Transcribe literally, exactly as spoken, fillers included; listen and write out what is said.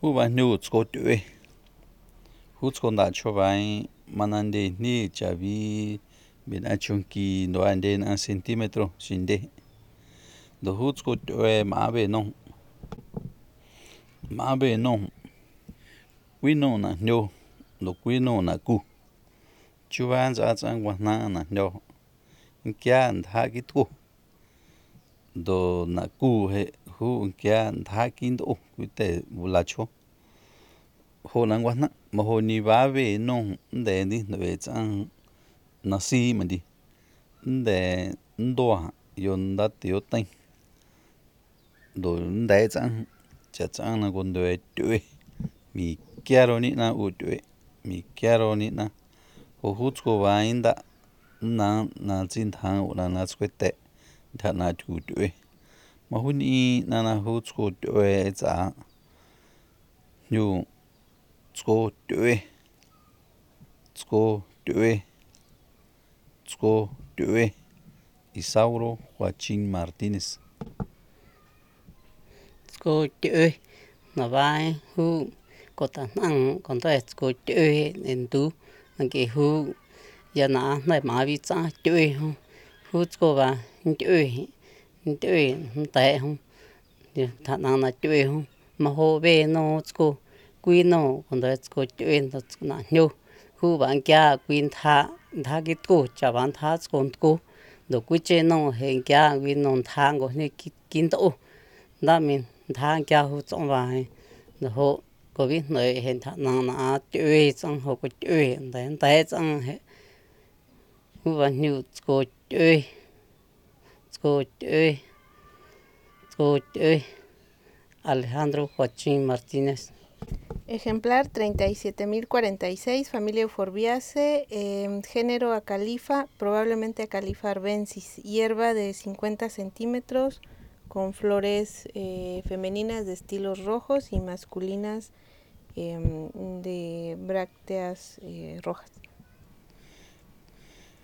Huba nyu tskotue. Hutskon da chobai manande ni chavi bin achunki no ande na centímetro shinde. Do hutskotue mabe no. Mabe no. Wino na nyo do wino na ku. Chuban za zang wana na nyo. Kya ndha kitku. Do na ku he hu kya ndha kindo kuite bulacho. Ho na wana maho ni babe no nde ni nwe zang nasi mandi. Nde ndoa yon dat yo tang. Do nde zang cha zang na gondwe tue. Mi kiaro ni na utue. Mi kiaro ni na. Ho hutsko ba inda na na zintang una na tskwete. Tha na tutue. Maho ni na na hutsko tue za. Nyu tsko tue. Tsko tue. Tsko tue. Isauro Joaquín Martínez. Tsko tue. Na bai hu kota nang konta tsko tue entu. Nang hu ya na na ma vi tsa tue hu. Hu tsko ba tue. Tue nte hu. Tha na na tue hu. Maho be no tsko. Kui no konta tsko tue na nyo. Hu ba kya kui ntha. Ntha kitku cha ba ntha tsko tku. Do kuche no he kya kui no ntha ngo ni kinto. Nda min ntha kya hu tson ba he. Do ho ko vi nwe he tha na na tue tsang ho ko tue. Nde nte tsang he. Hu ba nyu tsko tue. Tsko tue. Tsko tue. Alejandro Joaquín Martínez. Ejemplar treinta y siete mil cuarenta y seis, familia Euphorbiaceae, eh, género Acalifa, probablemente Acalifa arbensis, hierba de cincuenta centímetros, con flores eh, femeninas de estilos rojos y masculinas eh, de brácteas eh, rojas.